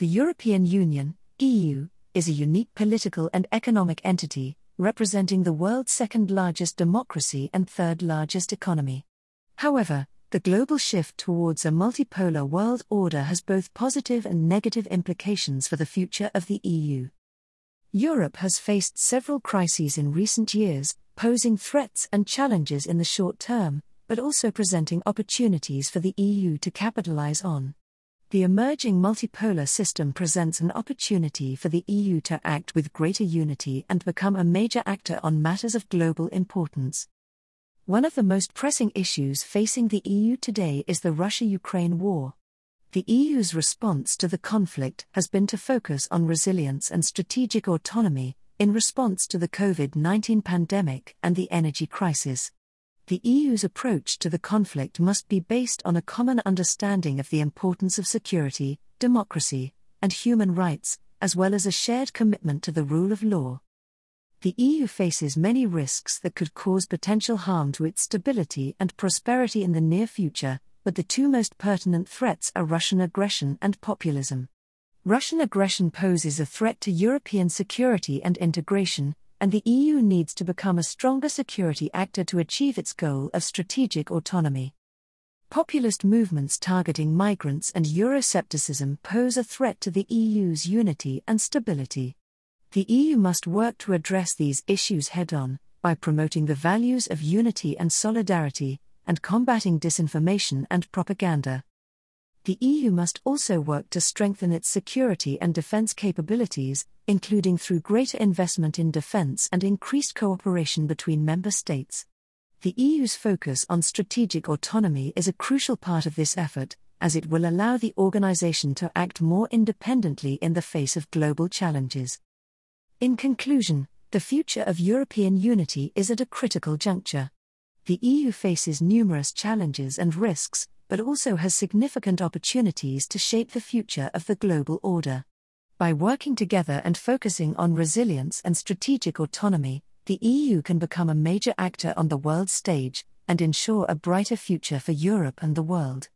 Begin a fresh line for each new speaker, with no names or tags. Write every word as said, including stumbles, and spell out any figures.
The European Union, E U, is a unique political and economic entity, representing the world's second-largest democracy and third-largest economy. However, the global shift towards a multipolar world order has both positive and negative implications for the future of the E U. Europe has faced several crises in recent years, posing threats and challenges in the short term, but also presenting opportunities for the E U to capitalize on. The emerging multipolar system presents an opportunity for the E U to act with greater unity and become a major actor on matters of global importance. One of the most pressing issues facing the E U today is the Russia-Ukraine war. The E U's response to the conflict has been to focus on resilience and strategic autonomy, in response to the COVID nineteen pandemic and the energy crisis. The E U's approach to the conflict must be based on a common understanding of the importance of security, democracy, and human rights, as well as a shared commitment to the rule of law. The E U faces many risks that could cause potential harm to its stability and prosperity in the near future, but the two most pertinent threats are Russian aggression and populism. Russian aggression poses a threat to European security and integration, and the E U needs to become a stronger security actor to achieve its goal of strategic autonomy. Populist movements targeting migrants and Euroscepticism pose a threat to the E U's unity and stability. The E U must work to address these issues head-on, by promoting the values of unity and solidarity, and combating disinformation and propaganda. The E U must also work to strengthen its security and defense capabilities, including through greater investment in defense and increased cooperation between member states. The E U's focus on strategic autonomy is a crucial part of this effort, as it will allow the organization to act more independently in the face of global challenges. In conclusion, the future of European unity is at a critical juncture. The E U faces numerous challenges and risks, but also has significant opportunities to shape the future of the global order. By working together and focusing on resilience and strategic autonomy, the E U can become a major actor on the world stage, and ensure a brighter future for Europe and the world.